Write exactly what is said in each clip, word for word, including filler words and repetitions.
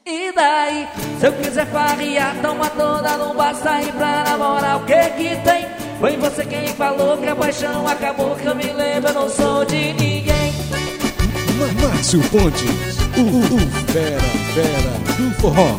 E daí? Se eu quiser farrear, toma toda, não basta ir pra namorar. O que que tem? Foi você quem falou que a paixão acabou, que eu me lembro, eu não sou de ninguém. Márcio Pontes, o, o, o fera, fera do forró.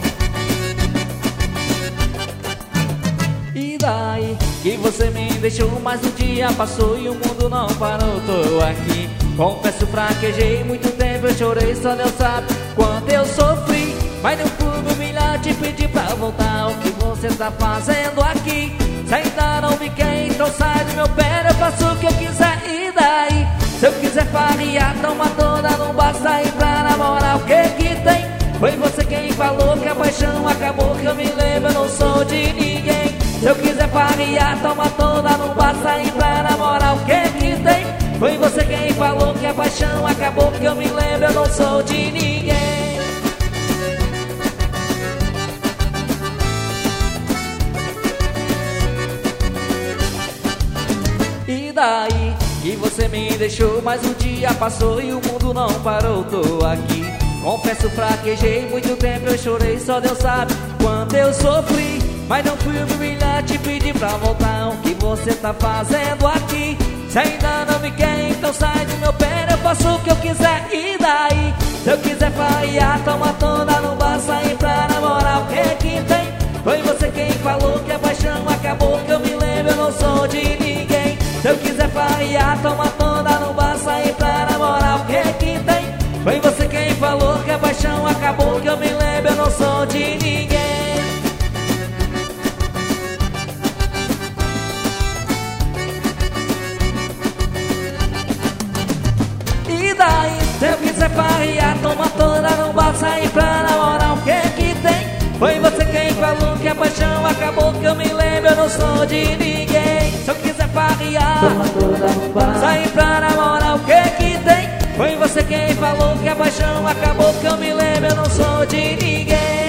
E daí? Que você me deixou, mas o dia passou e o mundo não parou, tô aqui. Confesso, fraquejei muito tempo, eu chorei, só Deus sabe quanto eu sofri. Mas não pude me humilhar, te pedir pra voltar. O que você tá fazendo aqui? Se ainda não me quer, então sai do meu pé, eu faço o que eu quiser. E daí? Se eu quiser farrear, toma toda, não basta ir pra namorar. O que que tem? Foi você quem falou que a paixão acabou, que eu me lembro, eu não sou de ninguém. Se eu quiser farrear, toma toda, não basta ir pra namorar. O que que tem? Foi você quem falou que a paixão acabou, que eu me lembro, eu não sou de ninguém. E daí? Que você me deixou, mas o dia passou e o mundo não parou, tô aqui. Confesso, fraquejei muito tempo, eu chorei, só Deus sabe quanto eu sofri. Mas não fui me humilhar, te pedir pra voltar. O que você tá fazendo aqui? Se ainda não me quer, então sai do meu pé, eu faço o que eu quiser. E daí? Se eu quiser farrear, toma toda, não basta ir pra namorar. O que que tem? Foi você quem falou que a paixão acabou, que eu me lembro, eu não sou de ninguém. Se eu quiser farrear, toma toda, não basta ir pra namorar. O que que tem? Foi você quem falou que a paixão acabou, que eu me lembro, eu não sou de ninguém. E daí? Se eu quiser farrear, toma toda, não basta ir pra namorar. O que que tem? Foi você quem falou que a paixão acabou, que eu me lembro, eu não sou de ninguém. Se eu quiser farrear, toma toda, não basta ir pra namorar. O que que tem? Foi você quem falou que a paixão acabou, que eu me lembro, eu não sou de ninguém.